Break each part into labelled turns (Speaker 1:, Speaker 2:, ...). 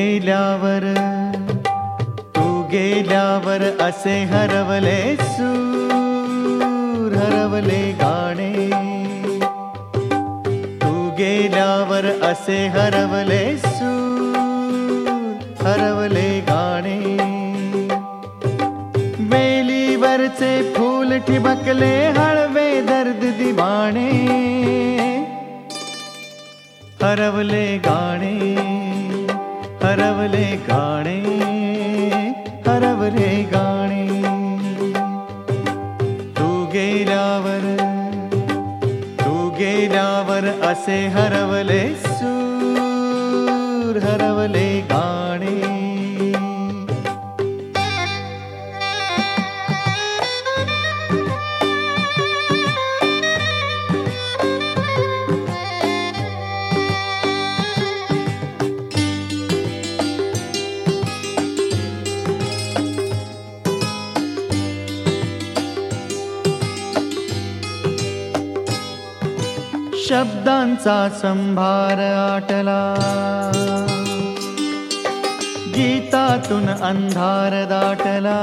Speaker 1: गेल्यावर असे हरवले सूर, हरवले गाणे. तू गेल्यावर असे हरवले सूर, हरवले गाणे. वेलीवरचे फूल ठिबकले हळवे दर्द दिवाणे, हरवले गाणे, हरवले गाणे, हरवले गाणे. तू गेल्यावर असे हरवले सूर, हरवले गाणे. शब्दांचा संभार आटला, गीतातून अंधार दाटला.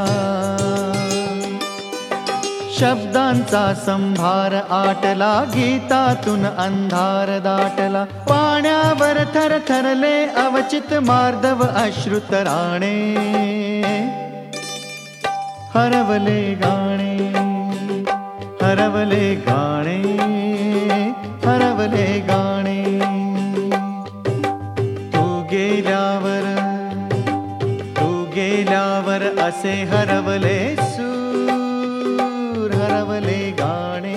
Speaker 1: शब्दांचा संभार आटला, गीतातून अंधार दाटला. पाण्यावर थरथरले अवचित मार्दव अश्रुतराणे, हरवले गाणे, हरवले गाणे, हरवले गाणे. तू गेल्यावर असे हरवले सूर, हरवले गाणे.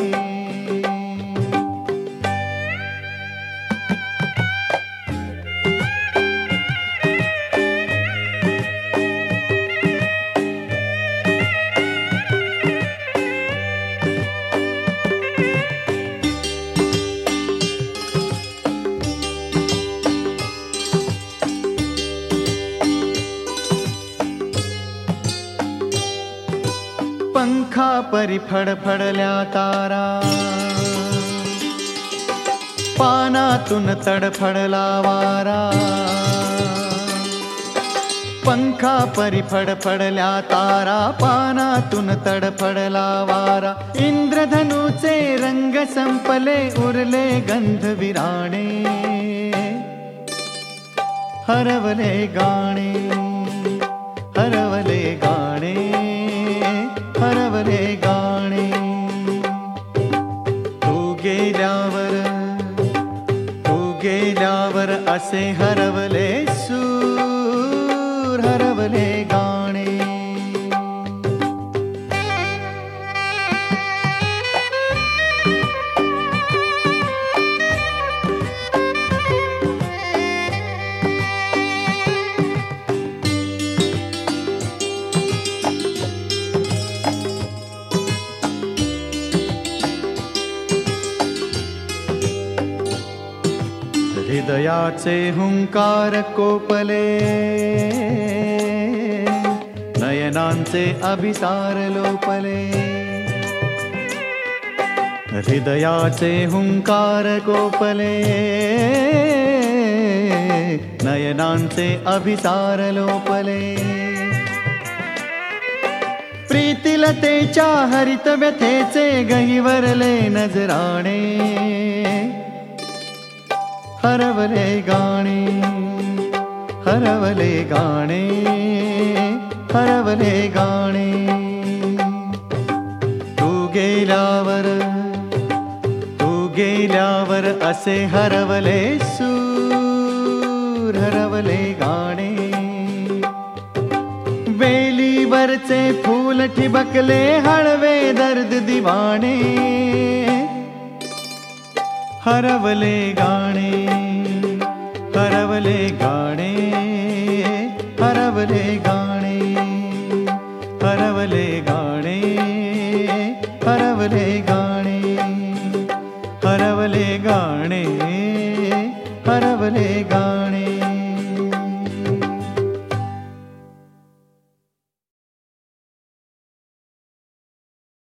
Speaker 1: पंखा परी फडफडल्या तारा, पानातून तडफडला वारा. पंखा परी फडफडल्या तारा, पानातून तडफडला वारा. इंद्रधनुचे रंग संपले, उरले गंधविराणे, हरवले गाणे, हरवले गाणे, हरवले गाणे. तू गेल्यावर असे हरवले सूर, हरवले गाणे. हृदयाचे हुंकार कोपले, नयनांचे अभिसार लोपले. हृदयाचे हुंकार कोपले, नयनांचे अभिसार लोपले. प्रीतिलतेच्या हरित व्यथेचे गहिवरले नजराणे, हरवले गाणे, हरवले गाणे, हरवले गाणे. तू गेल्यावर असे हरवले सूर, हरवले गाणे. वेलीवरचे फूल ठिबकले हळवे दर्द दिवाणे, हरवले गाणे, हरवले गाणे, हरवले गाणे, हरवले गाणे, हरवले गाणे, हरवले गाणे, हरवले गाणे.